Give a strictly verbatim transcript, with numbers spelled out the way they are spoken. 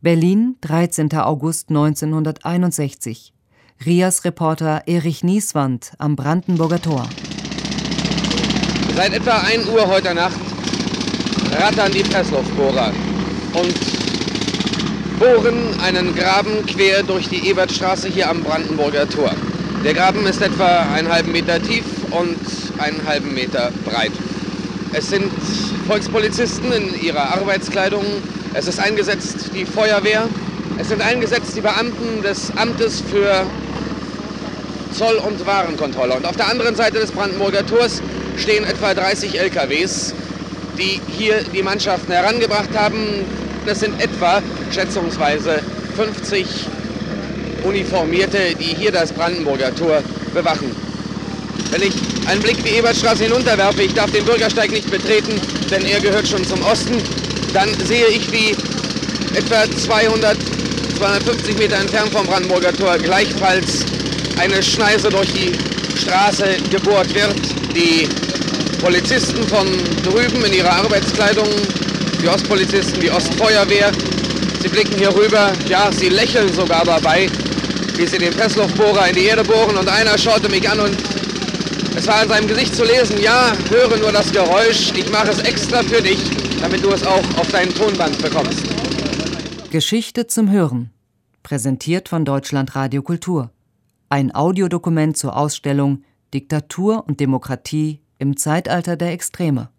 Berlin, dreizehnter August neunzehnhunderteinundsechzig. RIAS-Reporter Erich Nieswand am Brandenburger Tor. Seit etwa ein Uhr heute Nacht rattern die Pressluftbohrer und bohren einen Graben quer durch die Ebertstraße hier am Brandenburger Tor. Der Graben ist etwa einen halben Meter tief und einen halben Meter breit. Es sind Volkspolizisten in ihrer Arbeitskleidung. Es ist eingesetzt die Feuerwehr. Es sind eingesetzt die Beamten des Amtes für Zoll- und Warenkontrolle. Und auf der anderen Seite des Brandenburger Tors stehen etwa dreißig L K Ws, die hier die Mannschaften herangebracht haben. Das sind etwa schätzungsweise fünfzig Uniformierte, die hier das Brandenburger Tor bewachen. Wenn ich einen Blick die Ebertstraße hinunterwerfe, ich darf den Bürgersteig nicht betreten, denn er gehört schon zum Osten, dann sehe ich, wie etwa zweihundert, zweihundertfünfzig Meter entfernt vom Brandenburger Tor gleichfalls eine Schneise durch die Straße gebohrt wird. Die Polizisten von drüben in ihrer Arbeitskleidung, die Ostpolizisten, die Ostfeuerwehr, sie blicken hier rüber, ja, sie lächeln sogar dabei, wie sie den Pressluftbohrer in die Erde bohren, und einer schaute mich an und es war in seinem Gesicht zu lesen: ja, höre nur das Geräusch, ich mache es extra für dich, damit du es auch auf dein Tonband bekommst. Geschichte zum Hören, präsentiert von Deutschlandradio Kultur. Ein Audiodokument zur Ausstellung Diktatur und Demokratie im Zeitalter der Extreme.